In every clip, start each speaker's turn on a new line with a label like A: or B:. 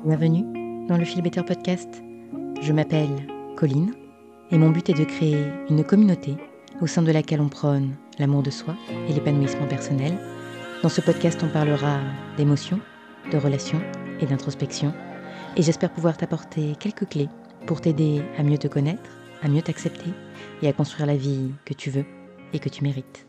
A: Bienvenue dans le Feel Better Podcast. Je m'appelle Colline et mon but est de créer une communauté au sein de laquelle on prône l'amour de soi et l'épanouissement personnel. Dans ce podcast, on parlera d'émotions, de relations et d'introspection. Et j'espère pouvoir t'apporter quelques clés pour t'aider à mieux te connaître, à mieux t'accepter et à construire la vie que tu veux et que tu mérites.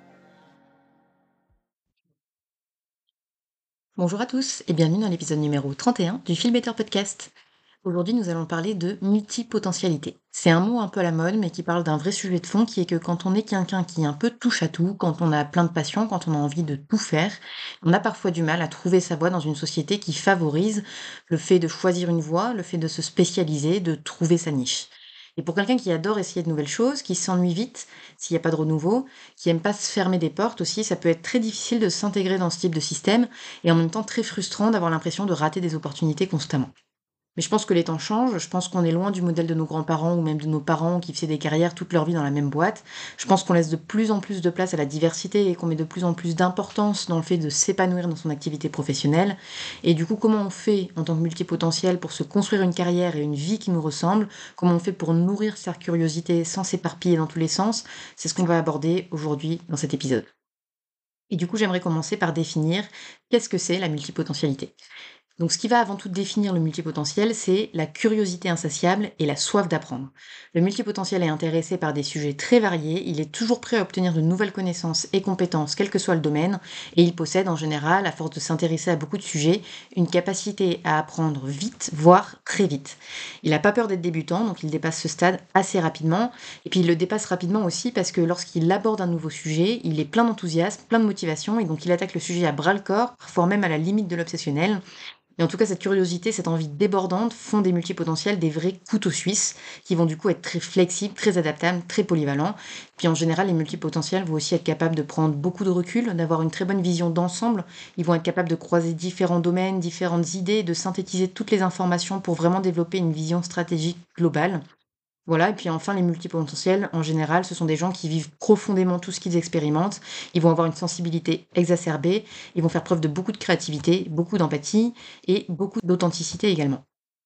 A: Bonjour à tous et bienvenue dans l'épisode numéro 31 du Feel Better Podcast. Aujourd'hui, nous allons parler de multipotentialité. C'est un mot un peu à la mode, mais qui parle d'un vrai sujet de fond, qui est que quand on est quelqu'un qui un peu touche à tout, quand on a plein de passions, quand on a envie de tout faire, on a parfois du mal à trouver sa voie dans une société qui favorise le fait de choisir une voie, le fait de se spécialiser, de trouver sa niche. Et pour quelqu'un qui adore essayer de nouvelles choses, qui s'ennuie vite s'il n'y a pas de renouveau, qui aime pas se fermer des portes aussi, ça peut être très difficile de s'intégrer dans ce type de système et en même temps très frustrant d'avoir l'impression de rater des opportunités constamment. Mais je pense que les temps changent, je pense qu'on est loin du modèle de nos grands-parents ou même de nos parents qui faisaient des carrières toute leur vie dans la même boîte. Je pense qu'on laisse de plus en plus de place à la diversité et qu'on met de plus en plus d'importance dans le fait de s'épanouir dans son activité professionnelle. Et du coup, comment on fait en tant que multipotentiel pour se construire une carrière et une vie qui nous ressemble? Comment on fait pour nourrir sa curiosité sans s'éparpiller dans tous les sens? C'est ce qu'on va aborder aujourd'hui dans cet épisode. Et du coup, j'aimerais commencer par définir qu'est-ce que c'est la multipotentialité. Donc ce qui va avant tout définir le multipotentiel, c'est la curiosité insatiable et la soif d'apprendre. Le multipotentiel est intéressé par des sujets très variés, il est toujours prêt à obtenir de nouvelles connaissances et compétences, quel que soit le domaine, et il possède en général, à force de s'intéresser à beaucoup de sujets, une capacité à apprendre vite, voire très vite. Il n'a pas peur d'être débutant, donc il dépasse ce stade assez rapidement, et puis il le dépasse rapidement aussi parce que lorsqu'il aborde un nouveau sujet, il est plein d'enthousiasme, plein de motivation, et donc il attaque le sujet à bras-le-corps, parfois même à la limite de l'obsessionnel. Et en tout cas, cette curiosité, cette envie débordante font des multipotentiels des vrais couteaux suisses qui vont du coup être très flexibles, très adaptables, très polyvalents. Puis en général, les multipotentiels vont aussi être capables de prendre beaucoup de recul, d'avoir une très bonne vision d'ensemble. Ils vont être capables de croiser différents domaines, différentes idées, de synthétiser toutes les informations pour vraiment développer une vision stratégique globale. Voilà, et puis enfin, les multipotentiels, en général, ce sont des gens qui vivent profondément tout ce qu'ils expérimentent. Ils vont avoir une sensibilité exacerbée, ils vont faire preuve de beaucoup de créativité, beaucoup d'empathie et beaucoup d'authenticité également.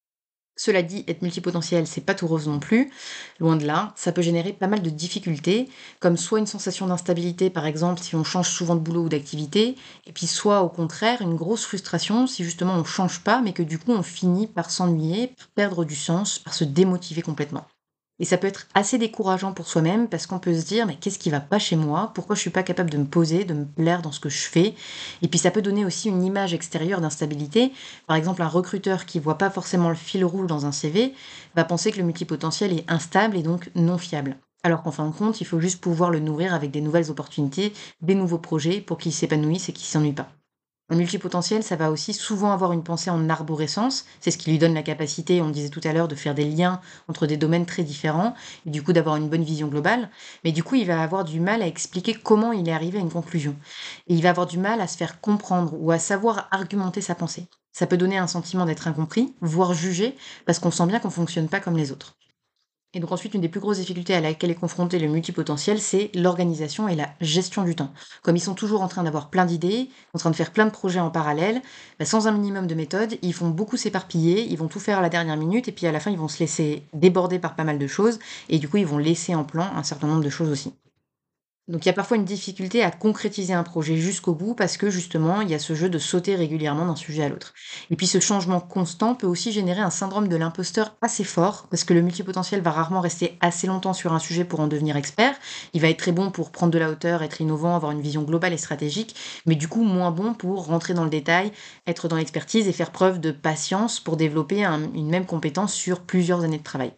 A: Cela dit, être multipotentiel, c'est pas tout rose non plus, loin de là. Ça peut générer pas mal de difficultés, comme soit une sensation d'instabilité, par exemple, si on change souvent de boulot ou d'activité, et puis soit au contraire une grosse frustration si justement on change pas, mais que du coup on finit par s'ennuyer, par perdre du sens, par se démotiver complètement. Et ça peut être assez décourageant pour soi-même parce qu'on peut se dire: «Mais qu'est-ce qui va pas chez moi? Pourquoi je suis pas capable de me poser, de me plaire dans ce que je fais?» Et puis ça peut donner aussi une image extérieure d'instabilité. Par exemple, un recruteur qui voit pas forcément le fil rouge dans un CV va penser que le multipotentiel est instable et donc non fiable. Alors qu'en fin de compte, il faut juste pouvoir le nourrir avec des nouvelles opportunités, des nouveaux projets pour qu'il s'épanouisse et qu'il s'ennuie pas. Un multipotentiel, ça va aussi souvent avoir une pensée en arborescence. C'est ce qui lui donne la capacité, on le disait tout à l'heure, de faire des liens entre des domaines très différents et du coup d'avoir une bonne vision globale. Mais du coup, il va avoir du mal à expliquer comment il est arrivé à une conclusion. Et il va avoir du mal à se faire comprendre ou à savoir argumenter sa pensée. Ça peut donner un sentiment d'être incompris, voire jugé, parce qu'on sent bien qu'on fonctionne pas comme les autres. Et donc ensuite, une des plus grosses difficultés à laquelle est confronté le multipotentiel, c'est l'organisation et la gestion du temps. Comme ils sont toujours en train d'avoir plein d'idées, en train de faire plein de projets en parallèle, bah, sans un minimum de méthode, ils vont beaucoup s'éparpiller, ils vont tout faire à la dernière minute, et puis à la fin, ils vont se laisser déborder par pas mal de choses, et du coup, ils vont laisser en plan un certain nombre de choses aussi. Donc il y a parfois une difficulté à concrétiser un projet jusqu'au bout parce que justement, il y a ce jeu de sauter régulièrement d'un sujet à l'autre. Et puis ce changement constant peut aussi générer un syndrome de l'imposteur assez fort parce que le multipotentiel va rarement rester assez longtemps sur un sujet pour en devenir expert. Il va être très bon pour prendre de la hauteur, être innovant, avoir une vision globale et stratégique, mais du coup moins bon pour rentrer dans le détail, être dans l'expertise et faire preuve de patience pour développer une même compétence sur plusieurs années de travail.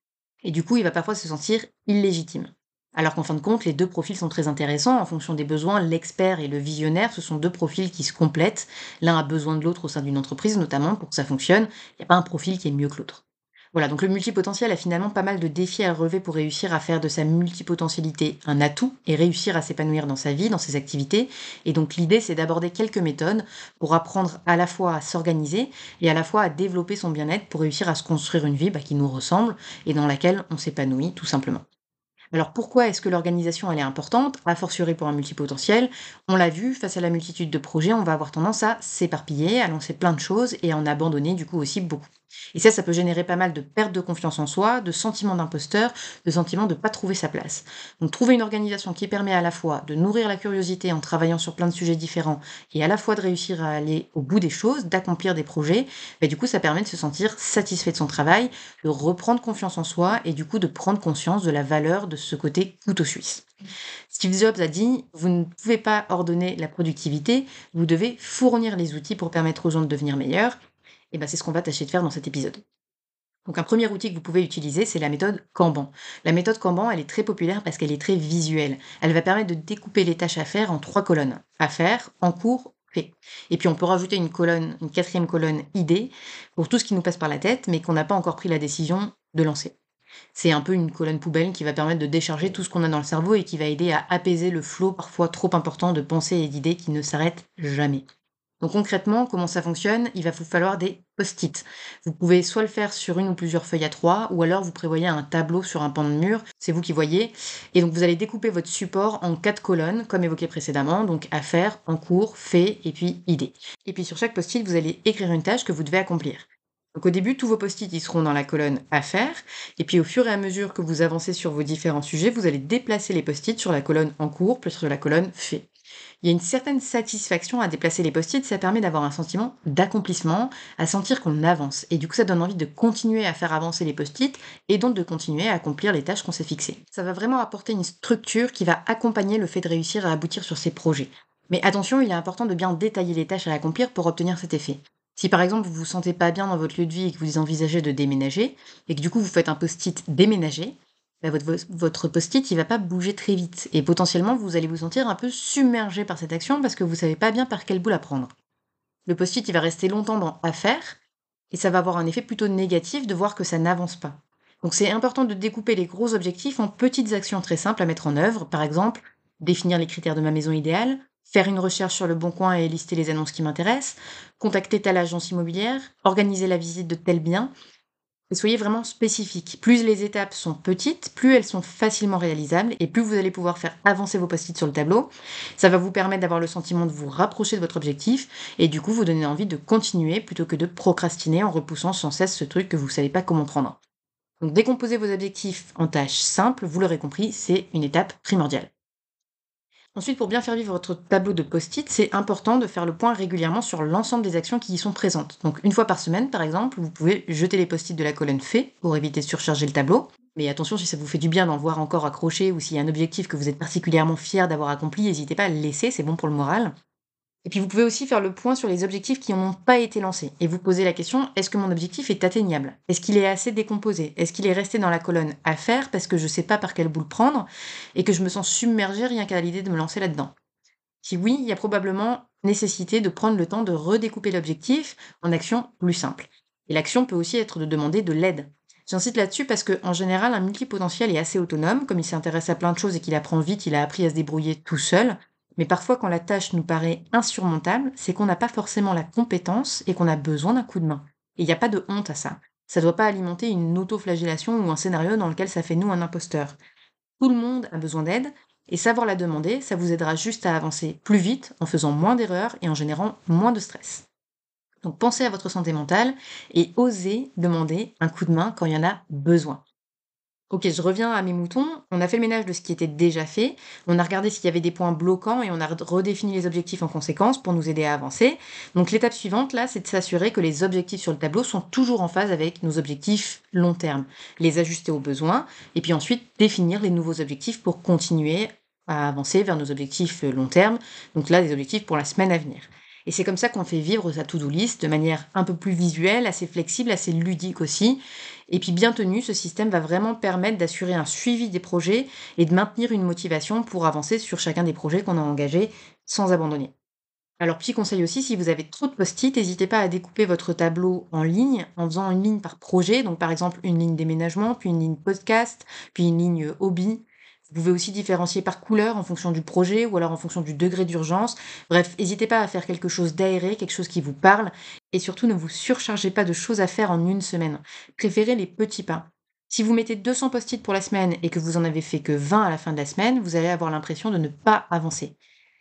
A: Et du coup, il va parfois se sentir illégitime. Alors qu'en fin de compte, les 2 profils sont très intéressants en fonction des besoins. L'expert et le visionnaire, ce sont 2 profils qui se complètent. L'un a besoin de l'autre au sein d'une entreprise, notamment pour que ça fonctionne. Il n'y a pas un profil qui est mieux que l'autre. Voilà, donc le multipotentiel a finalement pas mal de défis à relever pour réussir à faire de sa multipotentialité un atout et réussir à s'épanouir dans sa vie, dans ses activités. Et donc l'idée, c'est d'aborder quelques méthodes pour apprendre à la fois à s'organiser et à la fois à développer son bien-être pour réussir à se construire une vie qui nous ressemble et dans laquelle on s'épanouit tout simplement. Alors pourquoi est-ce que l'organisation elle est importante, a fortiori pour un multipotentiel? On l'a vu, face à la multitude de projets, on va avoir tendance à s'éparpiller, à lancer plein de choses et à en abandonner du coup aussi beaucoup. Et ça peut générer pas mal de perte de confiance en soi, de sentiment d'imposteur, de sentiment de pas trouver sa place. Donc trouver une organisation qui permet à la fois de nourrir la curiosité en travaillant sur plein de sujets différents et à la fois de réussir à aller au bout des choses, d'accomplir des projets, bah, du coup ça permet de se sentir satisfait de son travail, de reprendre confiance en soi et du coup de prendre conscience de la valeur de ce côté couteau suisse. Steve Jobs a dit: «Vous ne pouvez pas ordonner la productivité, vous devez fournir les outils pour permettre aux gens de devenir meilleurs». Et ben, c'est ce qu'on va tâcher de faire dans cet épisode. Donc un premier outil que vous pouvez utiliser, c'est la méthode Kanban. La méthode Kanban, elle est très populaire parce qu'elle est très visuelle. Elle va permettre de découper les tâches à faire en 3 colonnes: à faire, en cours, fait. Et puis on peut rajouter une colonne, une 4e colonne idée pour tout ce qui nous passe par la tête, mais qu'on n'a pas encore pris la décision de lancer. C'est un peu une colonne poubelle qui va permettre de décharger tout ce qu'on a dans le cerveau et qui va aider à apaiser le flot parfois trop important de pensées et d'idées qui ne s'arrêtent jamais. Donc concrètement, comment ça fonctionne? Il va vous falloir des post-it. Vous pouvez soit le faire sur une ou plusieurs feuilles à 3, ou alors vous prévoyez un tableau sur un pan de mur, c'est vous qui voyez. Et donc vous allez découper votre support en 4 colonnes, comme évoqué précédemment, donc à faire, en cours, fait et puis idée. Et puis sur chaque post-it, vous allez écrire une tâche que vous devez accomplir. Donc au début, tous vos post-it ils seront dans la colonne à faire, et puis au fur et à mesure que vous avancez sur vos différents sujets, vous allez déplacer les post-it sur la colonne en cours, puis sur la colonne fait. Il y a une certaine satisfaction à déplacer les post-it, ça permet d'avoir un sentiment d'accomplissement, à sentir qu'on avance. Et du coup, ça donne envie de continuer à faire avancer les post-it et donc de continuer à accomplir les tâches qu'on s'est fixées. Ça va vraiment apporter une structure qui va accompagner le fait de réussir à aboutir sur ces projets. Mais attention, il est important de bien détailler les tâches à accomplir pour obtenir cet effet. Si par exemple vous vous sentez pas bien dans votre lieu de vie et que vous envisagez de déménager, et que du coup vous faites un post-it déménager, bah, votre post-it, il va pas bouger très vite et potentiellement, vous allez vous sentir un peu submergé par cette action parce que vous savez pas bien par quel bout la prendre. Le post-it, il va rester longtemps dans «à faire» et ça va avoir un effet plutôt négatif de voir que ça n'avance pas. Donc c'est important de découper les gros objectifs en petites actions très simples à mettre en œuvre. Par exemple, définir les critères de ma maison idéale, faire une recherche sur le bon coin et lister les annonces qui m'intéressent, contacter telle agence immobilière, organiser la visite de tel bien, et soyez vraiment spécifique. Plus les étapes sont petites, plus elles sont facilement réalisables et plus vous allez pouvoir faire avancer vos post-it sur le tableau. Ça va vous permettre d'avoir le sentiment de vous rapprocher de votre objectif et du coup vous donner envie de continuer plutôt que de procrastiner en repoussant sans cesse ce truc que vous ne savez pas comment prendre. Donc décomposer vos objectifs en tâches simples, vous l'aurez compris, c'est une étape primordiale. Ensuite, pour bien faire vivre votre tableau de post-it, c'est important de faire le point régulièrement sur l'ensemble des actions qui y sont présentes. Donc, une fois par semaine, par exemple, vous pouvez jeter les post-it de la colonne fait pour éviter de surcharger le tableau. Mais attention, si ça vous fait du bien d'en voir encore accroché ou s'il y a un objectif que vous êtes particulièrement fier d'avoir accompli, n'hésitez pas à le laisser, c'est bon pour le moral. Et puis vous pouvez aussi faire le point sur les objectifs qui n'ont pas été lancés et vous poser la question: est-ce que mon objectif est atteignable? Est-ce qu'il est assez décomposé? Est-ce qu'il est resté dans la colonne à faire parce que je ne sais pas par quel bout le prendre et que je me sens submergée rien qu'à l'idée de me lancer là-dedans? Si oui, il y a probablement nécessité de prendre le temps de redécouper l'objectif en actions plus simples. Et l'action peut aussi être de demander de l'aide. J'insiste là-dessus parce qu'en général, un multipotentiel est assez autonome, comme il s'intéresse à plein de choses et qu'il apprend vite, il a appris à se débrouiller tout seul. Mais parfois, quand la tâche nous paraît insurmontable, c'est qu'on n'a pas forcément la compétence et qu'on a besoin d'un coup de main. Et il n'y a pas de honte à ça. Ça ne doit pas alimenter une autoflagellation ou un scénario dans lequel ça fait nous un imposteur. Tout le monde a besoin d'aide et savoir la demander, ça vous aidera juste à avancer plus vite en faisant moins d'erreurs et en générant moins de stress. Donc pensez à votre santé mentale et osez demander un coup de main quand il y en a besoin. Ok, je reviens à mes moutons. On a fait le ménage de ce qui était déjà fait. On a regardé s'il y avait des points bloquants et on a redéfini les objectifs en conséquence pour nous aider à avancer. Donc l'étape suivante, là, c'est de s'assurer que les objectifs sur le tableau sont toujours en phase avec nos objectifs long terme. Les ajuster aux besoins et puis ensuite définir les nouveaux objectifs pour continuer à avancer vers nos objectifs long terme. Donc là, des objectifs pour la semaine à venir. Et c'est comme ça qu'on fait vivre sa to-do list de manière un peu plus visuelle, assez flexible, assez ludique aussi. Et puis bien tenu, ce système va vraiment permettre d'assurer un suivi des projets et de maintenir une motivation pour avancer sur chacun des projets qu'on a engagés sans abandonner. Alors petit conseil aussi, si vous avez trop de post-it, n'hésitez pas à découper votre tableau en ligne en faisant une ligne par projet. Donc par exemple une ligne déménagement, puis une ligne podcast, puis une ligne hobby. Vous pouvez aussi différencier par couleur en fonction du projet ou alors en fonction du degré d'urgence. Bref, n'hésitez pas à faire quelque chose d'aéré, quelque chose qui vous parle et surtout ne vous surchargez pas de choses à faire en une semaine. Préférez les petits pas. Si vous mettez 200 post-it pour la semaine et que vous en avez fait que 20 à la fin de la semaine, vous allez avoir l'impression de ne pas avancer.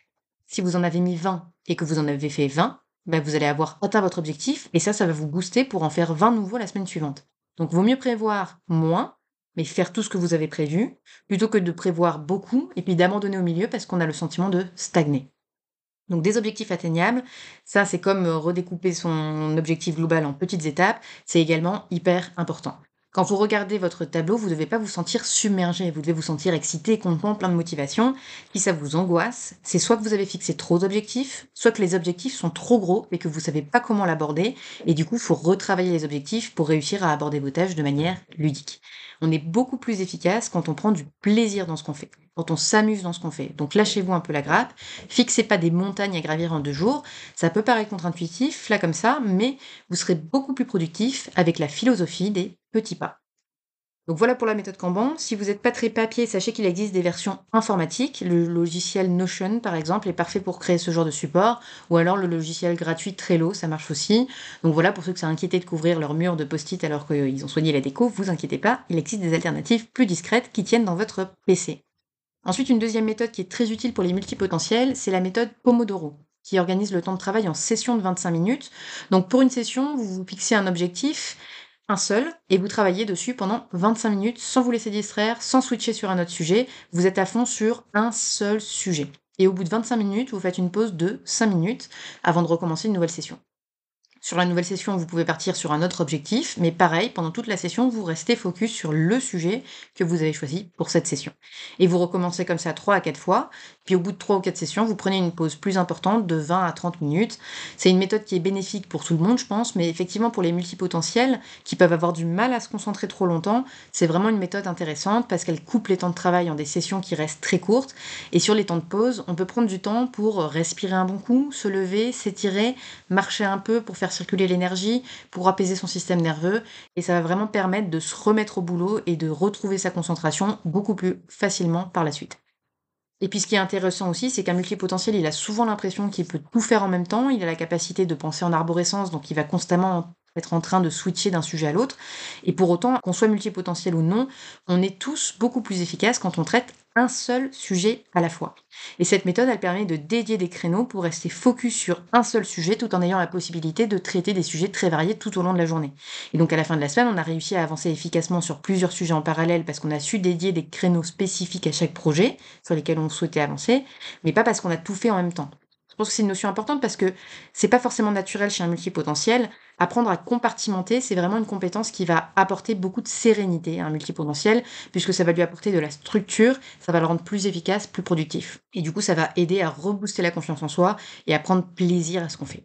A: Si vous en avez mis 20 et que vous en avez fait 20, bah, vous allez avoir atteint votre objectif et ça va vous booster pour en faire 20 nouveaux la semaine suivante. Donc vaut mieux prévoir moins, mais faire tout ce que vous avez prévu, plutôt que de prévoir beaucoup et puis d'abandonner au milieu parce qu'on a le sentiment de stagner. Donc des objectifs atteignables, ça c'est comme redécouper son objectif global en petites étapes, c'est également hyper important. Quand vous regardez votre tableau, vous ne devez pas vous sentir submergé, vous devez vous sentir excité, content, plein de motivation. Si ça vous angoisse, c'est soit que vous avez fixé trop d'objectifs, soit que les objectifs sont trop gros et que vous ne savez pas comment l'aborder, et du coup il faut retravailler les objectifs pour réussir à aborder vos tâches de manière ludique. On est beaucoup plus efficace quand on prend du plaisir dans ce qu'on fait, quand on s'amuse dans ce qu'on fait. Donc lâchez-vous un peu la grappe. Fixez pas des montagnes à gravir en 2 jours. Ça peut paraître contre-intuitif, là, comme ça, mais vous serez beaucoup plus productif avec la philosophie des petits pas. Donc voilà pour la méthode Kanban. Si vous n'êtes pas très papier, sachez qu'il existe des versions informatiques. Le logiciel Notion, par exemple, est parfait pour créer ce genre de support, ou alors le logiciel gratuit Trello, ça marche aussi. Donc voilà, pour ceux que ça inquiétait de couvrir leur mur de post-it alors qu'ils ont soigné la déco, vous inquiétez pas, il existe des alternatives plus discrètes qui tiennent dans votre PC. Ensuite, une deuxième méthode qui est très utile pour les multipotentiels, c'est la méthode Pomodoro, qui organise le temps de travail en sessions de 25 minutes. Donc pour une session, vous vous fixez un objectif, un seul, et vous travaillez dessus pendant 25 minutes sans vous laisser distraire, sans switcher sur un autre sujet. Vous êtes à fond sur un seul sujet. Et au bout de 25 minutes, vous faites une pause de 5 minutes avant de recommencer une nouvelle session. Sur la nouvelle session, vous pouvez partir sur un autre objectif, mais pareil, pendant toute la session, vous restez focus sur le sujet que vous avez choisi pour cette session. Et vous recommencez comme ça 3 à 4 fois, puis au bout de 3 ou 4 sessions, vous prenez une pause plus importante de 20 à 30 minutes. C'est une méthode qui est bénéfique pour tout le monde, je pense, mais effectivement pour les multipotentiels qui peuvent avoir du mal à se concentrer trop longtemps, c'est vraiment une méthode intéressante parce qu'elle coupe les temps de travail en des sessions qui restent très courtes. Et sur les temps de pause, on peut prendre du temps pour respirer un bon coup, se lever, s'étirer, marcher un peu pour faire circuler l'énergie, pour apaiser son système nerveux, et ça va vraiment permettre de se remettre au boulot et de retrouver sa concentration beaucoup plus facilement par la suite. Et puis ce qui est intéressant aussi, c'est qu'un multipotentiel, il a souvent l'impression qu'il peut tout faire en même temps, il a la capacité de penser en arborescence, donc il va constamment être en train de switcher d'un sujet à l'autre. Et pour autant, qu'on soit multipotentiel ou non, on est tous beaucoup plus efficaces quand on traite un seul sujet à la fois. Et cette méthode, elle permet de dédier des créneaux pour rester focus sur un seul sujet tout en ayant la possibilité de traiter des sujets très variés tout au long de la journée. Et donc à la fin de la semaine, on a réussi à avancer efficacement sur plusieurs sujets en parallèle parce qu'on a su dédier des créneaux spécifiques à chaque projet sur lesquels on souhaitait avancer, mais pas parce qu'on a tout fait en même temps. Je pense que c'est une notion importante parce que c'est pas forcément naturel chez un multipotentiel. Apprendre à compartimenter, c'est vraiment une compétence qui va apporter beaucoup de sérénité à un multipotentiel, puisque ça va lui apporter de la structure, ça va le rendre plus efficace, plus productif. Et du coup, ça va aider à rebooster la confiance en soi et à prendre plaisir à ce qu'on fait.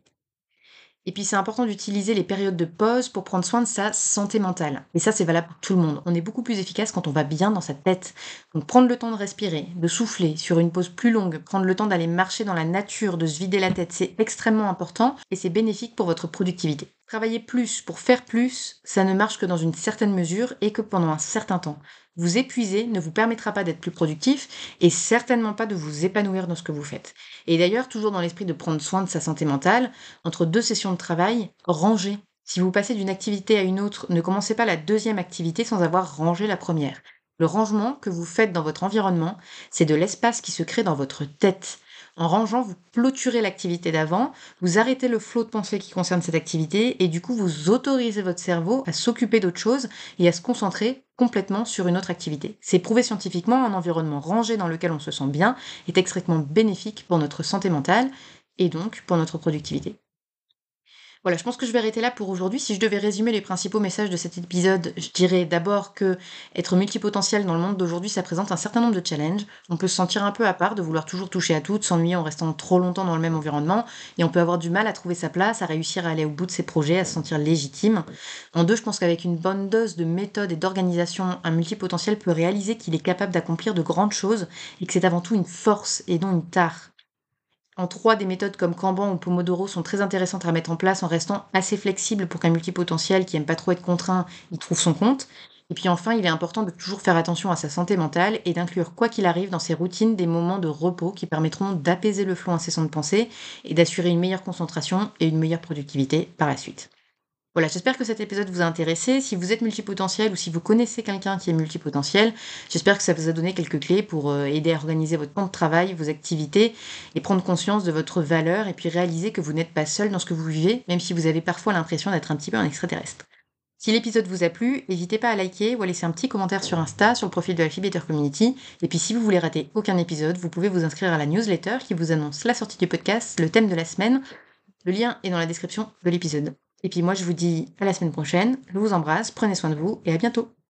A: Et puis c'est important d'utiliser les périodes de pause pour prendre soin de sa santé mentale. Et ça, c'est valable pour tout le monde. On est beaucoup plus efficace quand on va bien dans sa tête. Donc prendre le temps de respirer, de souffler sur une pause plus longue, prendre le temps d'aller marcher dans la nature, de se vider la tête, c'est extrêmement important et c'est bénéfique pour votre productivité. Travailler plus pour faire plus, ça ne marche que dans une certaine mesure et que pendant un certain temps. Vous épuiser ne vous permettra pas d'être plus productif et certainement pas de vous épanouir dans ce que vous faites. Et d'ailleurs, toujours dans l'esprit de prendre soin de sa santé mentale, entre 2 sessions de travail, rangez. Si vous passez d'une activité à une autre, ne commencez pas la deuxième activité sans avoir rangé la première. Le rangement que vous faites dans votre environnement, c'est de l'espace qui se crée dans votre tête. En rangeant, vous clôturez l'activité d'avant, vous arrêtez le flot de pensée qui concerne cette activité et du coup, vous autorisez votre cerveau à s'occuper d'autre chose et à se concentrer complètement sur une autre activité. C'est prouvé scientifiquement, un environnement rangé dans lequel on se sent bien est extrêmement bénéfique pour notre santé mentale et donc pour notre productivité. Voilà, je pense que je vais arrêter là pour aujourd'hui. Si je devais résumer les principaux messages de cet épisode, je dirais d'abord que être multipotentiel dans le monde d'aujourd'hui, ça présente un certain nombre de challenges. On peut se sentir un peu à part, de vouloir toujours toucher à tout, de s'ennuyer en restant trop longtemps dans le même environnement, et on peut avoir du mal à trouver sa place, à réussir à aller au bout de ses projets, à se sentir légitime. En deux, je pense qu'avec une bonne dose de méthode et d'organisation, un multipotentiel peut réaliser qu'il est capable d'accomplir de grandes choses, et que c'est avant tout une force et non une tare. En 3, des méthodes comme Kanban ou Pomodoro sont très intéressantes à mettre en place en restant assez flexible pour qu'un multipotentiel qui aime pas trop être contraint, y trouve son compte. Et puis enfin, il est important de toujours faire attention à sa santé mentale et d'inclure quoi qu'il arrive dans ses routines des moments de repos qui permettront d'apaiser le flot incessant de pensée et d'assurer une meilleure concentration et une meilleure productivité par la suite. Voilà, j'espère que cet épisode vous a intéressé. Si vous êtes multipotentiel ou si vous connaissez quelqu'un qui est multipotentiel, j'espère que ça vous a donné quelques clés pour aider à organiser votre temps de travail, vos activités et prendre conscience de votre valeur et puis réaliser que vous n'êtes pas seul dans ce que vous vivez, même si vous avez parfois l'impression d'être un petit peu un extraterrestre. Si l'épisode vous a plu, n'hésitez pas à liker ou à laisser un petit commentaire sur Insta, sur le profil de la Phoebe Community. Et puis si vous voulez rater aucun épisode, vous pouvez vous inscrire à la newsletter qui vous annonce la sortie du podcast, le thème de la semaine. Le lien est dans la description de l'épisode. Et puis moi je vous dis à la semaine prochaine, je vous embrasse, prenez soin de vous et à bientôt.